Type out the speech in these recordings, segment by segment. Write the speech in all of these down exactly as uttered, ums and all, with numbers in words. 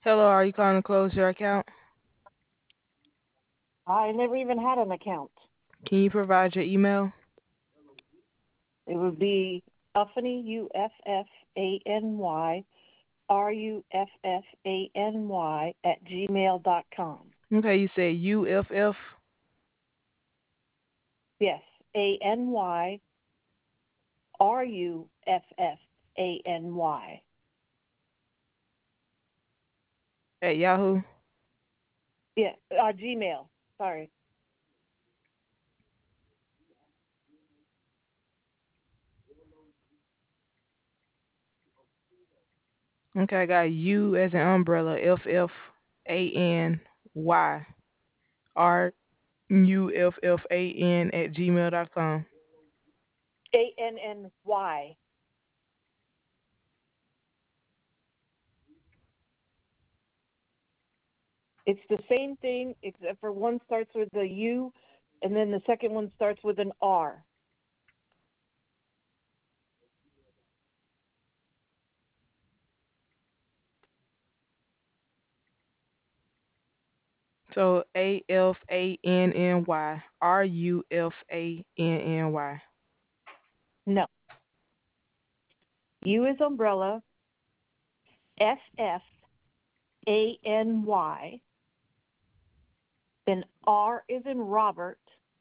Hello, are you calling to close your account? I never even had an account. Can you provide your email? It would be Uffany, U F F A N Y, R U F F A N Y, at gmail dot com. Okay, you said U F F. Yes, A N Y, R U F F A N Y. At Yahoo. Yeah, uh, Gmail. Sorry. Okay, I got U as an umbrella, F F A N Y, R U F F A N at gmail dot com. A N N Y. It's the same thing, except for one starts with a U, and then the second one starts with an R. So A F A N N Y, R U F A N N Y. No. U is umbrella, F F A N Y, then R is in Robert,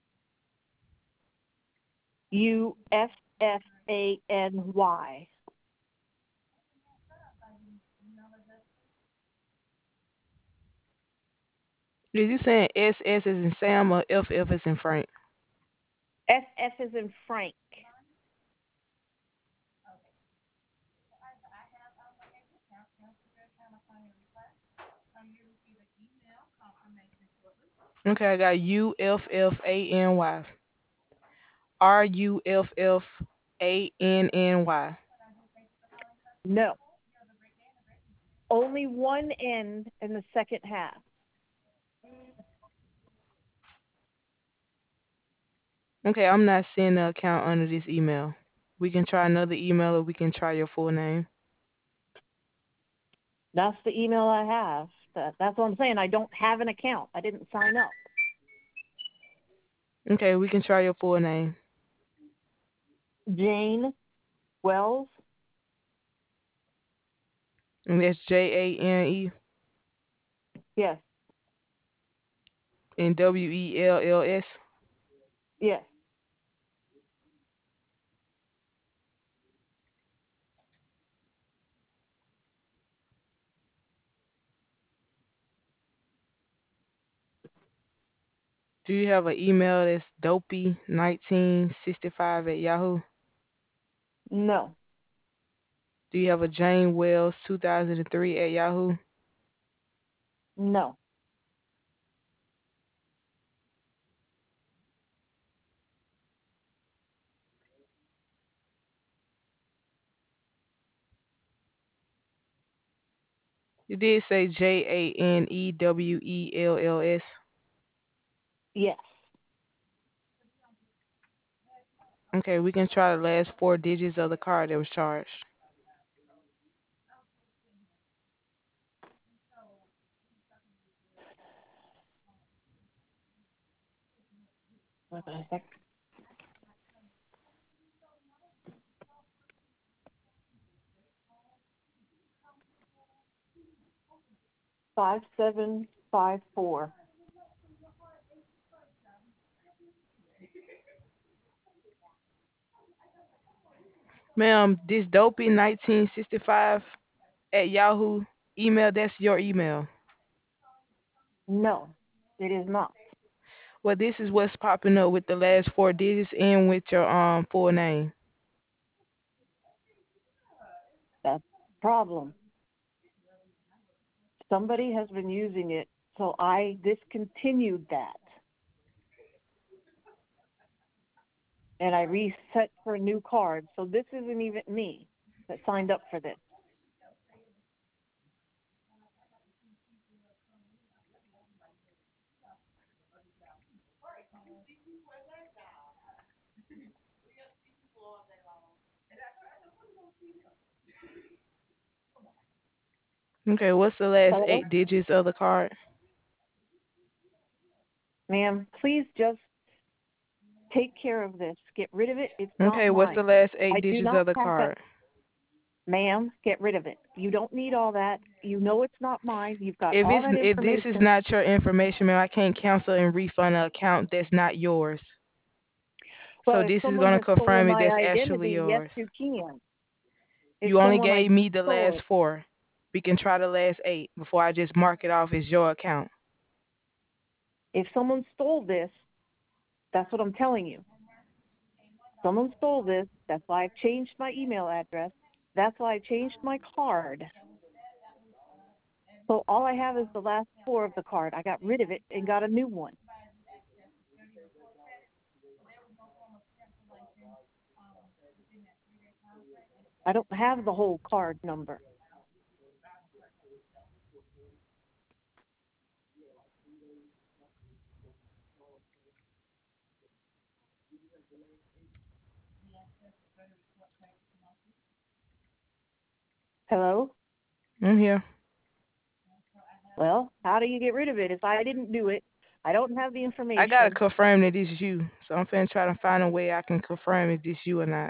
U F F A N Y. Is you saying S S is in Sam or F F is in Frank? F F is in Frank. Okay, I got U F F A N Y, R U F F A N N Y. No, only one N in the second half. Okay, I'm not seeing the account under this email. We can try another email or we can try your full name. That's the email I have. That, that's what I'm saying. I don't have an account. I didn't sign up. Okay, we can try your full name. Jane Wells. And that's J A N E Yes, and W E L L S. yes. Do you have an email that's dopey nineteen sixty-five at Yahoo? No, Do you have a Jane Wells two thousand three at Yahoo? no. You did say J A N E W E L L S. Yes. Okay, we can try the last four digits of the card that was charged. Wait a sec. Five seven five four. Ma'am, this dopey nineteen sixty-five at Yahoo email, that's your email. No, it is not. Well, this is what's popping up with the last four digits and with your um full name. That's the problem. Somebody has been using it, so I discontinued that. And I reset for a new card. So this isn't even me that signed up for this. Okay, what's the last Hello? eight digits of the card? Ma'am, please just take care of this. Get rid of it. It's not Okay, what's the mine. last eight I do digits not of the have that. card? Ma'am, get rid of it. You don't need all that. You know it's not mine. You've got If all it's that if this is information. not your information, man, I can't cancel and refund an account that's not yours. Well, So if this is someone gonna has stolen confirm if my that's actually identity, yes, yours. you can. If You only someone gave I me the stole last it, four. We can try the last eight before I just mark it off as your account. if someone stole this, that's what I'm telling you. Someone stole this. That's why I've changed my email address. That's why I changed my card. So all I have is the last four of the card. I got rid of it and got a new one. I don't have the whole card number. Hello? I'm here. Well, how do you get rid of it? If I didn't do it, I don't have the I gotta information. confirm that it's you. So I'm finna try to find a way I can confirm if this you or not.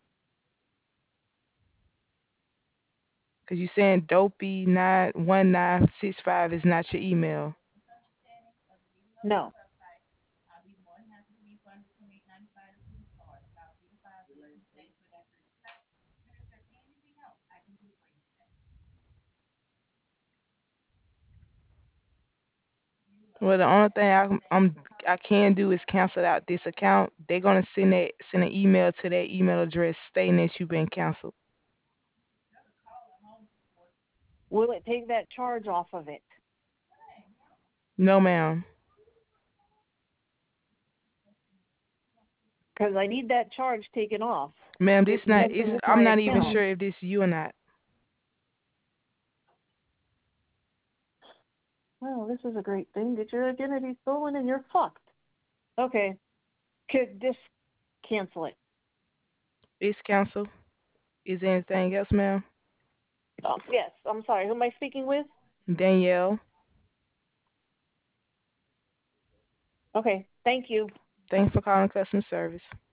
Cause you saying dopey nine one nine six five is not your email. No. Well, the only thing I, I'm I can do is cancel out this account. They're gonna send that send an email to that email address stating that you've been canceled. Will it take that charge off of it? No, ma'am. Because I need that charge taken off. Ma'am, It's this not messing it's with I'm my not even account. sure if this you or not. Well, this is a great thing. Get your identity stolen and you're fucked. Okay. Could just cancel it. It's canceled. Is there anything else, ma'am? Um, yes. I'm sorry. Who am I speaking with? Danielle, Okay. Thank you. thanks for calling customer service.